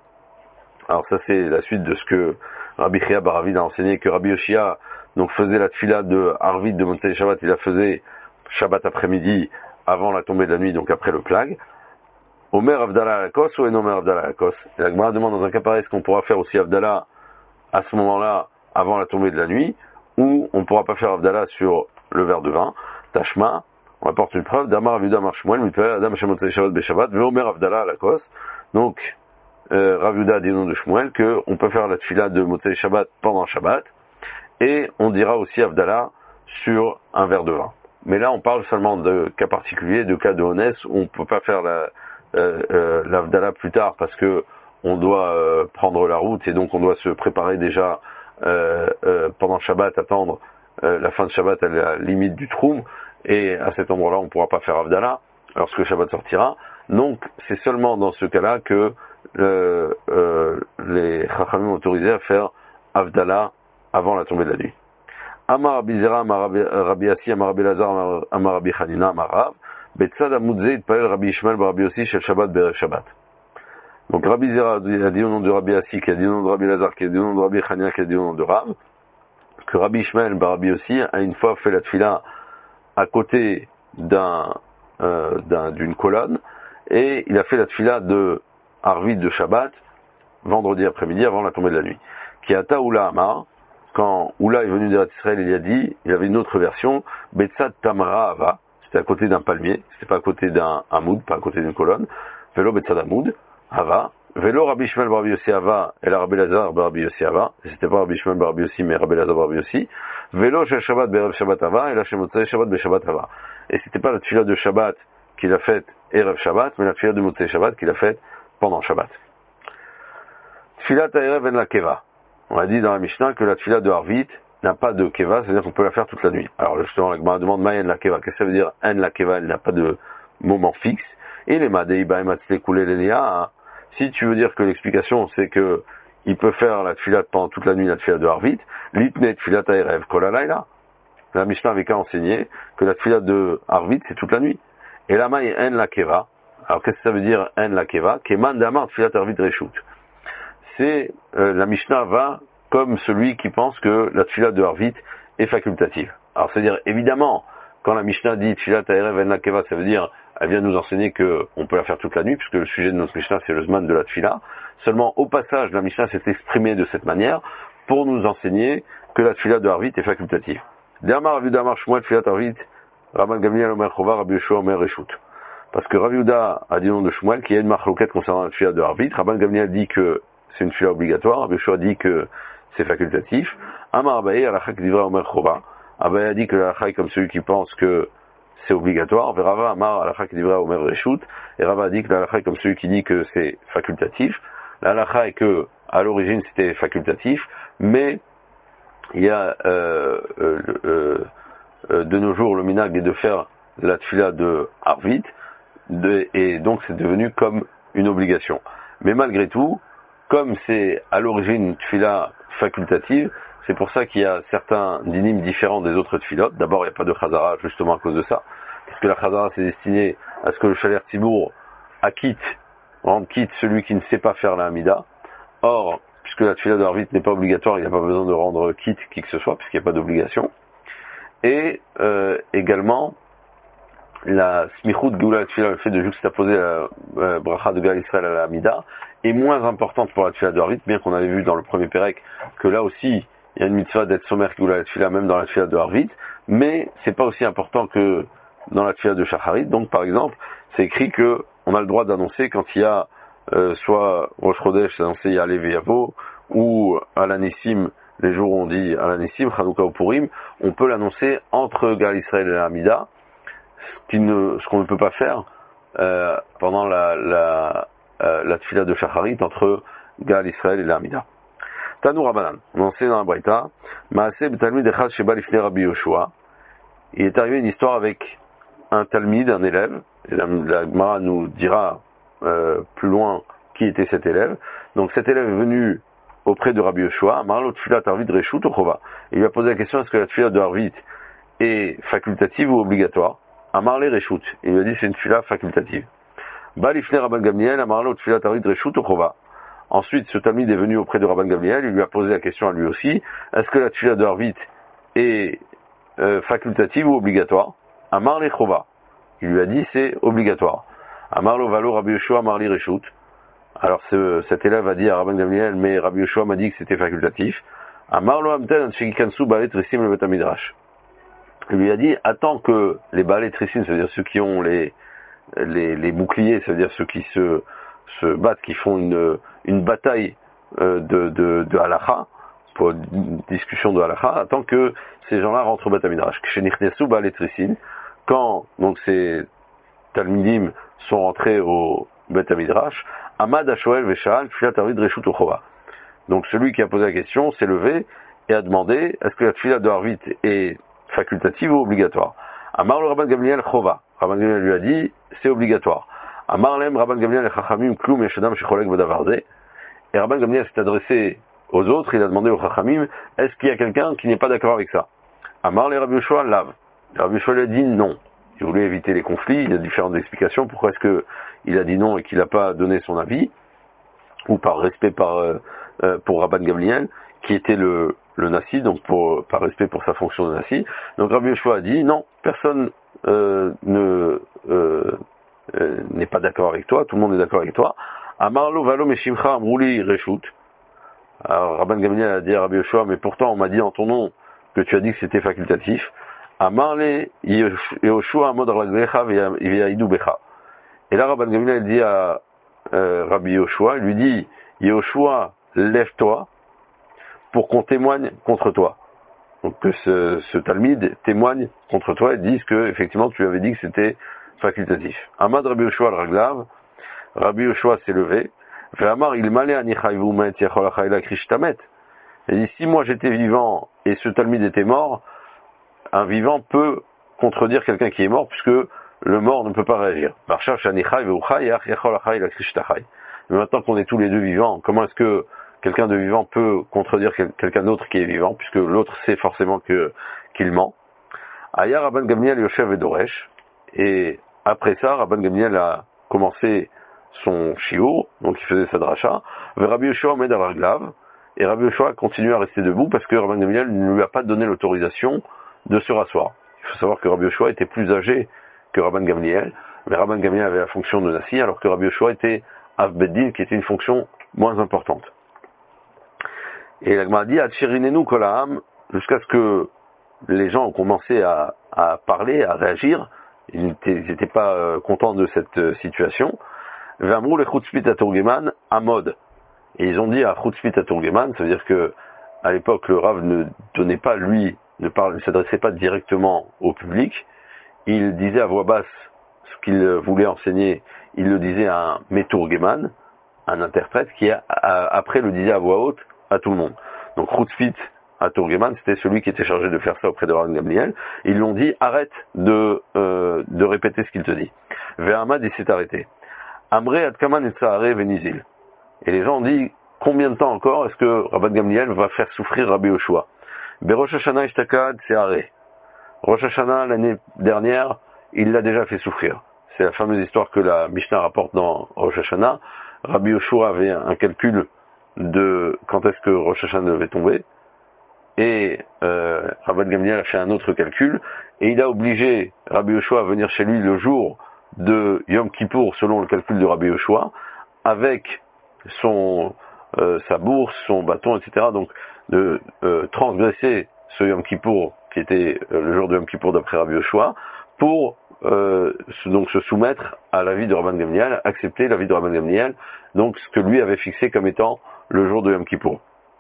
Alors ça c'est la suite de ce que Rabbi Chia Baravin a enseigné, que Rabbi Yoshia donc faisait la tfila de Harvit de Motzei Shabbat, il la faisait Shabbat après-midi avant la tombée de la nuit, donc après le plag. Omer Avdallah à la kos ou Enomer Avdallah à la kos. Et la Gemara demande dans un cas pareil, est-ce qu'on pourra faire aussi Avdallah à ce moment-là avant la tombée de la nuit, ou on ne pourra pas faire Avdallah sur le verre de vin. Tashma, on apporte une preuve, Damar Avuda Amar Shmuel, Mitpalel Adam shel Motzei Shabbat be'Shabbat, ve'omer Avdallah à la kos. Donc Rav Yehuda a dit au nom de Shmuel qu'on peut faire la tfila de Motzei Shabbat pendant Shabbat, et on dira aussi Avdallah sur un verre de vin. Mais là, on parle seulement de cas particuliers, de cas de honès, où on ne peut pas faire l'Avdallah plus tard, parce que on doit prendre la route, et donc on doit se préparer déjà pendant Shabbat, attendre la fin de Shabbat à la limite du Troum, et à cet endroit-là, on ne pourra pas faire Avdallah lorsque Shabbat sortira. Donc, c'est seulement dans ce cas-là que les Chachamim ont autorisé à faire Avdallah avant la tombée de la nuit. Amar Rabbi Zera, Amar Rabbi Yassi, Amar Rabbi Lazar, Amar Rabbi Chanina, Amar Rav, Betzad Amudze, Itpalel Rabbi Ishmael, Rabbi Yossi, Shel Shabbat, Be'erev Shabbat. Donc Rabbi Zera a dit au nom de Rabbi Yassi, qui a dit au nom de Rabbi Lazar, qui a dit au nom de Rabbi Chanina, qui a dit au nom de Rav, que Rabbi Ishmael, Rabbi Yossi, a une fois fait la tfila à côté d'une colonne, et il a fait la tfila de Harvit de Shabbat, vendredi après-midi, avant la tombée de la nuit. Qui a Taoula Amar, quand Oula est venu d'Eretz Israël, il a dit, il avait une autre version, Betzad Tamra Ava, c'était à côté d'un palmier, c'était pas à côté d'un hamoud, pas à côté d'une colonne, Velo Betzad Hamoud, Ava, Velo Rabbi Shmuel Bar Rabbi Yossi Ava, et la Rabbi Lazar Bar Rabbi Yossi Ava, et c'était pas Rabbi Shmuel Bar Rabbi Yossi, mais Rabbi Lazar Bar Rabbi Yossi, Velo Shel Shabbat Be'erev Shabbat Ava, et la Shel Motzei Shabbat Be'Shabbat Ava. Et c'était pas la tfila de Shabbat qu'il a faite Erev Shabbat, mais la tfila de Motzei Shabbat qu'il a faite pendant Shabbat. Tfilat Erev en la Keva. On a dit dans la Mishnah que la tfila de Harvit n'a pas de Keva, c'est-à-dire qu'on peut la faire toute la nuit. Alors justement, la Gemara demande Maïen la Keva. Qu'est-ce que ça veut dire En la Keva? Elle n'a pas de moment fixe. Et les Madei Baem Atzle Koulé Lénéa, si tu veux dire que l'explication c'est que il peut faire la tfila pendant toute la nuit, la tfila de Harvit, l'itne tfilat Erev Kol Halayla. La Mishnah avait qu'à enseigner que la tfila de Harvit c'est toute la nuit. Et la Maïen En la Keva. Alors qu'est-ce que ça veut dire En la Keva? Keman Damar tfilat Harvit Reshut. C'est la Mishnah va comme celui qui pense que la tfila de Harvit est facultative. Alors c'est-à-dire évidemment quand la Mishnah dit tfilat Erev en la Keva, ça veut dire elle vient nous enseigner que on peut la faire toute la nuit, puisque le sujet de notre Mishnah c'est le Zman de la tfila. Seulement au passage la Mishnah s'est exprimée de cette manière pour nous enseigner que la tfila de Harvit est facultative. D'Amar Rav Yehuda Amar Shmuel tfilat Harvit, Rabban Gamliel Omer Chova, Rabbi Yoshua Omer Reshut. Parce que Rav Yehuda a dit au nom de Shmuel qu'il y a une marloquette concernant la tfila de Harvit. Rabban Gamliel dit que c'est une tfila obligatoire, Rabbi Yoshua dit que c'est facultatif. Amar Abaye Alachak Divra Omer Chova. Abaye a dit que l'Alachak est comme celui qui pense que c'est obligatoire. Rava Amar Alachak Divra Omer Reshut. Et Rava a dit que l'Alachak est comme celui qui dit que c'est facultatif. L'Alachak est que à l'origine c'était facultatif, mais il y a de nos jours le minag est de faire la tfila de Harvit, et donc c'est devenu comme une obligation. Mais malgré tout, comme c'est à l'origine une tfila facultative, c'est pour ça qu'il y a certains dynimes différents des autres tfilotes. D'abord, il n'y a pas de chazara justement à cause de ça, parce que la chazara c'est destiné à ce que le chaler tzibour acquitte rendre quitte celui qui ne sait pas faire la Hamida. Or, puisque la tefila de Arvit n'est pas obligatoire, il n'y a pas besoin de rendre quitte qui que ce soit, puisqu'il n'y a pas d'obligation. Et également, la smichut Geoula Tefila, le fait de juxtaposer la bracha de Gal Israël à la Hamida, est moins importante pour la Tefila de Arvit, bien qu'on avait vu dans le premier Pérec que là aussi, il y a une mitzvah d'être sommer Geoula Tefila, même dans la Tefila de Arvit, mais c'est pas aussi important que dans la Tefila de Shacharit. Donc par exemple, c'est écrit que on a le droit d'annoncer quand il y a soit Rosh Chodesh, c'est annoncé Ya'aleh Ve'yavo, ou à l'Anissim, les jours où on dit à l'Anissim, Chanukah ou Purim, on peut l'annoncer entre Gal Israël et la Hamida, ce qu'on ne peut pas faire pendant la tefila de Shacharit entre Gal Israël et la Hamida. Tanou Rabbanan, on enseigne dans la Braïta, Maaseh b'talmid echad sheba lifnei Rabbi Yoshua. Il est arrivé une histoire avec un talmid, un élève, et la Gemara nous dira plus loin qui était cet élève. Donc cet élève est venu auprès de Rabbi Yoshua, Marlo tefila Arvit reshut ou chova. Il lui a posé la question, est-ce que la tefila de Arvit est facultative ou obligatoire? Amarle reshut. Il lui a dit c'est une tefila facultative. Balifne Rabban Gamliel, Amarlo tefila Arvit reshut ou chova. Ensuite, ce talmid est venu auprès de Rabban Gamliel, il lui a posé la question à lui aussi, est-ce que la tefila de Arvit est facultative ou obligatoire? Amarle chova. Il lui a dit c'est obligatoire. Amarlo valo Rabbi Yoshua Amarli reshut. Alors cet élève a dit à Rabban Gamliel, mais Rabbi Yoshua m'a dit que c'était facultatif. Amarlo amten anshikikansu balet trissim le bet midrash. Il lui a dit, attends que les balais trissim, c'est-à-dire ceux qui ont les boucliers, c'est-à-dire ceux qui se battent, qui font une bataille de halakha, pour une discussion de halakha, attends que ces gens-là rentrent au bet midrash. Kshenichnesu balet trissim, quand donc ces talmidim sont rentrés au bet midrash, Amad Ashoel Veshal Tfilat Arvit Reshut Uchova. Donc celui qui a posé la question s'est levé et a demandé, est-ce que la tefila de Arvit est facultative ou obligatoire? Amar le Rabban Gamliel Chova. Rabban Gamliel lui a dit, c'est obligatoire. Amar lem Rabban Gamliel Chachamim Klum Yeshadam Shecholek Badavarze. Et Rabban Gamliel s'est adressé aux autres, il a demandé aux Chachamim, est-ce qu'il y a quelqu'un qui n'est pas d'accord avec ça? Amar le Rabbi Yoshua Lav. Rabbi Yoshua lui a dit non. Il voulait éviter les conflits, il y a différentes explications, pourquoi est-ce que il a dit non et qu'il n'a pas donné son avis, ou par respect pour Rabban Gamliel, qui était le Nassi, donc par respect pour sa fonction de Nassi. Donc Rabbi Yoshua a dit non, personne n'est pas d'accord avec toi, tout le monde est d'accord avec toi. Amarlo valo meshimcha amrouli reshut. Alors Rabban Gamliel a dit à Rabbi Yoshua, mais pourtant on m'a dit en ton nom que tu as dit que c'était facultatif. Amarle Yoshua amod raglecha veyaidou becha. Et là Rabban Gamliel dit à Rabbi Yoshua, il lui dit, Yoshua, lève-toi pour qu'on témoigne contre toi. Donc que ce talmid témoigne contre toi et dise que effectivement tu avais dit que c'était facultatif. Amad Rabbi Yoshua al-Raglav, Rabbi Yoshua s'est levé, Ve'amar il malé anichayvu met yachol achayla krishtamet. Il dit, si moi j'étais vivant et ce talmid était mort, un vivant peut contredire quelqu'un qui est mort puisque le mort ne peut pas réagir. Mais maintenant qu'on est tous les deux vivants, comment est-ce que quelqu'un de vivant peut contredire quelqu'un d'autre qui est vivant, puisque l'autre sait forcément qu'il ment? Aya Rabban Gamliel Yoshev et Doresh. Et après ça, Rabban Gamliel a commencé son shiur, donc il faisait sa dracha. Rabbi Yoshua met dans la glave, et Rabbi Yoshua continue à rester debout parce que Rabban Gamliel ne lui a pas donné l'autorisation de se rasseoir. Il faut savoir que Rabbi Yoshua était plus âgé que Rabban Gamliel, mais Rabban Gamliel avait la fonction de Nassi, alors que Rabbi Yoshua était Av Beddin, qui était une fonction moins importante. Et la Gemara dit, Atchirinenu Kolaham, jusqu'à ce que les gens ont commencé à parler, à réagir, ils n'étaient pas contents de cette situation. Vamrou le Chutzpit Aturgeman, Amod. Et ils ont dit à Chutzpit Aturgeman, ça veut dire que, à l'époque, le Rav ne donnait pas, lui, ne s'adressait pas directement au public, il disait à voix basse ce qu'il voulait enseigner, il le disait à un Meturgeman, un interprète, qui après le disait à voix haute à tout le monde. Donc Chutzpit Aturgeman, c'était celui qui était chargé de faire ça auprès de Rabban Gamliel. Ils l'ont dit, arrête de répéter ce qu'il te dit. Ve'amad, il s'est arrêté. Amré Adkaman et Tsahare Venizil. Et les gens ont dit, combien de temps encore est-ce que Rabban Gamliel va faire souffrir Rabbi Yoshua? Berosh Hashanah Ishtakad Tsahare. Rosh Hashanah, l'année dernière, il l'a déjà fait souffrir. c'est la fameuse histoire que la Mishnah rapporte dans Rosh Hashanah. Rabbi Yoshua avait un calcul de quand est-ce que Rosh Hashanah devait tomber, et Rabban Gamliel a fait un autre calcul, et il a obligé Rabbi Yoshua à venir chez lui le jour de Yom Kippour selon le calcul de Rabbi Yoshua, avec sa bourse, son bâton, etc. Donc de transgresser ce Yom Kippour qui était le jour de Yom Kippour d'après Rabbi Yoshua, pour donc se soumettre à l'avis de Rabban Gamliel, accepter l'avis de Rabban Gamliel, donc ce que lui avait fixé comme étant le jour de Yom Kippour.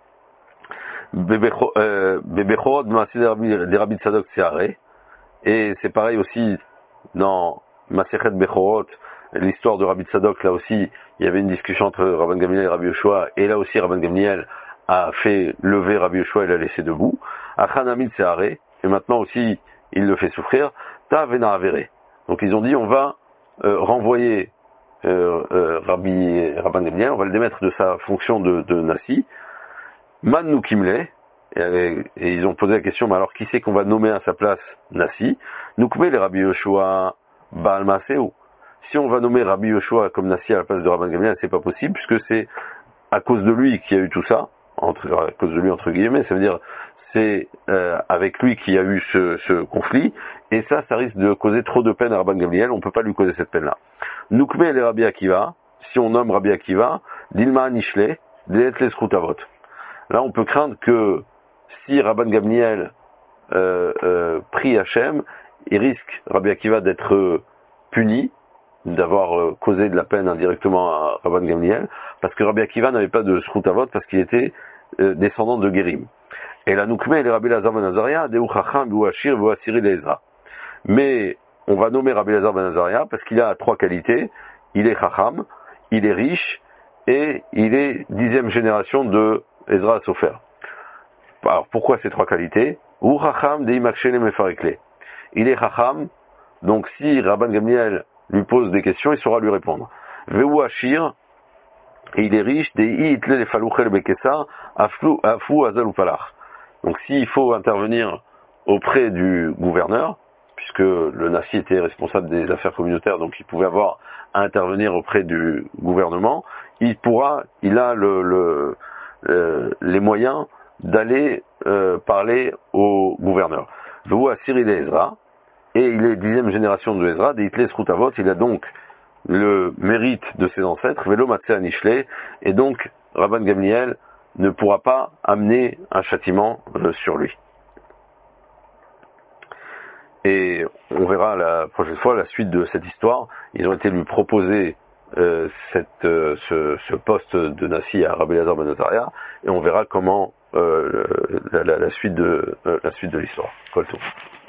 Bebechorot des Rabbi Tzadok Tsehareh, et c'est pareil aussi dans Masechet Bechorot, l'histoire de Rabbi Tzadok, là aussi il y avait une discussion entre Rabban Gamliel et Rabbi Yoshua, et là aussi Rabban Gamliel a fait lever Rabbi Yoshua et l'a laissé debout. Achanamid Tsehareh, et maintenant aussi il le fait souffrir. Ta vena avere. Donc ils ont dit on va renvoyer Rabban Gamliel, on va le démettre de sa fonction de Nasi. Man nou kimle, et ils ont posé la question, mais alors qui c'est qu'on va nommer à sa place Nasi? Nous les Rabbi Yoshua Baal Maaseu. Si on va nommer Rabbi Yoshua comme Nasi à la place de Rabban Gamliel, c'est pas possible, puisque c'est à cause de lui qu'il y a eu tout ça, à cause de lui entre guillemets, ça veut dire c'est avec lui qu'il y a eu ce conflit, et ça risque de causer trop de peine à Rabban Gamliel, on peut pas lui causer cette peine-là. Noukme les Rabbi Akiva, si on nomme Rabbi Akiva, Dilma Nishle, Delet les Srutavot. Là on peut craindre que si Rabban Gamliel prie Hachem, il risque, Rabbi Akiva, d'être puni, d'avoir causé de la peine indirectement à Rabban Gamliel, parce que Rabbi Akiva n'avait pas de Srutavot, parce qu'il était descendant de Guérim. Et la Noukme et Rabbi Lazar ben Azaria, Deu Chacham, Bou Hashir, Bou Asiri Ezra. Mais on va nommer Rabbi Lazar ben Azaria parce qu'il a 3 qualités. Il est Chacham, il est riche, et il est 10e génération de Ezra Sofer. Alors pourquoi ces 3 qualités? Ou Chacham de Imakshele Mefarikle. Il est Chacham, donc si Rabban Gamliel lui pose des questions, il saura lui répondre. Veu Hashir, et il est riche, des Itle le Falouchel Bekessar, Afou Azal ou Palach. Donc s'il faut intervenir auprès du gouverneur, puisque le Nasi était responsable des affaires communautaires, donc il pouvait avoir à intervenir auprès du gouvernement, il a les moyens d'aller parler au gouverneur. Vous à Cyril et Ezra, et il est 10e génération de Ezra, des Hitler Srutavot, il a donc le mérite de ses ancêtres, Velo Matzeh Anishle, et donc Rabban Gamliel ne pourra pas amener un châtiment sur lui. Et on verra la prochaine fois la suite de cette histoire. Ils ont été lui proposer ce poste de Nasi à Rabbi Lazar ben Azaria, et on verra comment la suite de l'histoire. Kol Tov.